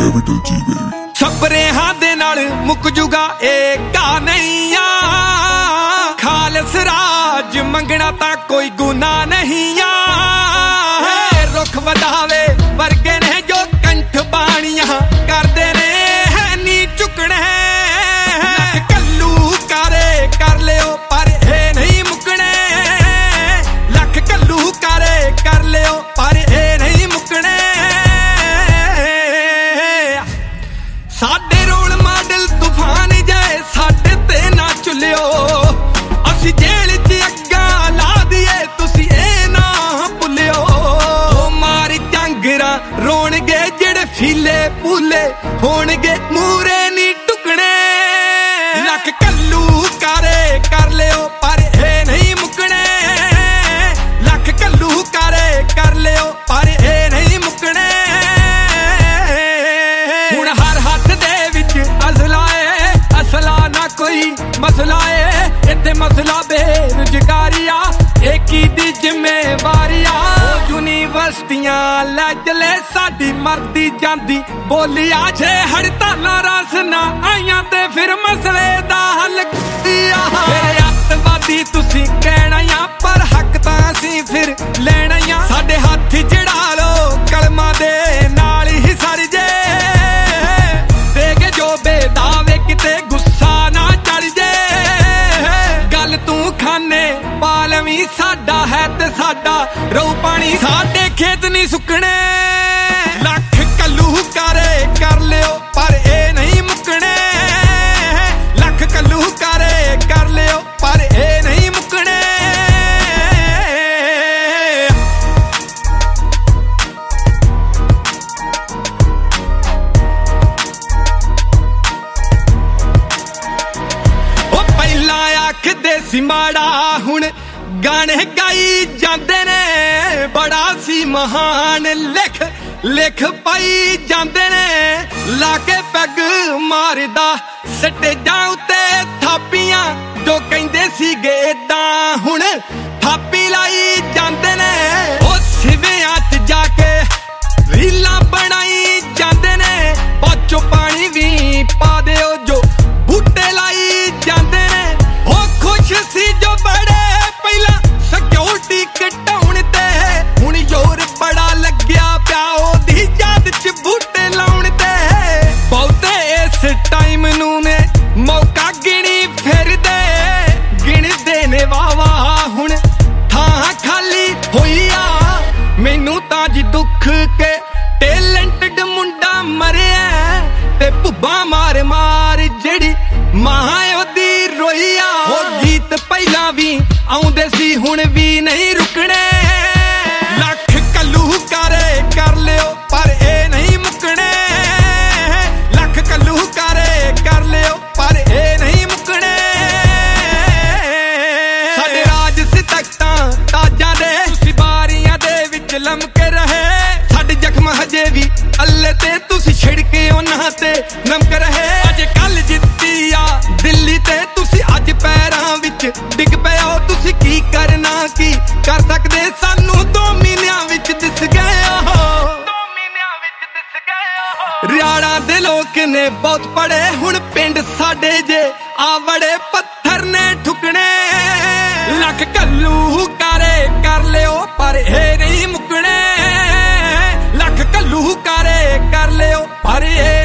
Capital G baby. छपरेहां दे नाल मुक जुगा एक का नहीं आ, खालस राज मंगना ता कोई गुनाह नहीं आ। रुख वधावे वर्गे ने जो कंठ बाणियां करदे ने है नी चुकने, कल्लू कारे कर लियो पर ए नहीं मुकने, लख कल्लू कारे कर लियो पर ए नहीं मुकने। साडे रोल मॉडल तूफान जाए साडे ते ना चुलियो, असी जेल च अग्गा ला दिए तुसी ए ना भुलियो। मार झांगरा रोणगे जेड़े फीले फूले होणगे मूरे नी टुकने, लख कल्लू कारे कर लियो पर ए नहीं मुकने, लख कल्लू कारे कर लियो पर ए नहीं मुकने। हुण हर हाथ दे विच असला है, असला ना कोई मसला है, इत्थे मसला बेरोजगारिया एकी दी जिम्मेवारिया। यूनिवर्सिटियां लै चले साडी मरदी जांदी बोलिया, जे हड़तालां रस ना आईयां ते फिर मसले दा हल किया। अतवादी तुसी कहना या पर हक तां असीं फिर लेना या, साडे हत्थ जड़ा लो कलमां दे नाल ही सर जे, देगे जो बेदावे किते गुस्सा ना चढ़ जे। गल तू खाने पालवी साडा है ते साडा रहू पानी, साडे खेत नहीं सुकने। लख कल्लू कारे कर लियो पर ए नहीं मुकने, लख कल्लू कारे कर लियो पर ए नहीं मुकने। ओ पहला आखदे सी माड़ा हुण गाने गाई जांदे ने, बड़ा सी महान लिख लिख पाई जांदे ने। लाके पैग मारदा स्टेजां उत्ते थापियां जो कहिंदे सीगे इदां हुण थापी लाई जांदे ने। ओ सिवियां च जाके रीलां बनाई जांदे ने, बाचो पानी भी पा दिओ जो बूटे लाई जांदे ने। ओ खुश सी जो बड़े पहला सिक्योरिटी कटाउण ते, हुण जोर बड़ा लग्या पिया ओदी याद च बूटे लाउण ते। बहुते इस टाइम नू ने मौका गिणी फिरदे, गिणदे ने वावा हुण थां खाली होई आ। मैनू तां जी दुख के टैलेंटेड मुंडा मरिया ते भुब्बा मार मार जेड़ी मां ओदी रोई आ। ओ गीत पहला भी आउंदे सी हुण भी नहीं रुकने, लख कल्लू कारे कर लियो पर ए नहीं मुकने, लख कल्लू कारे कर लियो पर ए नहीं मुकने। साडे राज सी तख्तां ताजां दे तुसी बारियां दे विच लमके रहे, साडे जख्म हजे भी अल्ले ते तुसी छिड़के उन्हां ते नमक रहे। अज कल जित्ती आ दिल्ली ते तुसी अज पैरां विच डिग पे आओ, तुसी की करना की कर सकदे सानू 2 महीनियां विच दिस गए हो, 2 महीनियां विच दिस गए हो। रियाड़ा दे लोक ने बहुत पढ़े हुण पिंड साडे जे आवड़े पत्थर ने ठुकने, लख कल्लू कारे कर लियो पर ए नहीं मुकने, लख कल्लू कारे कर लियो पर ए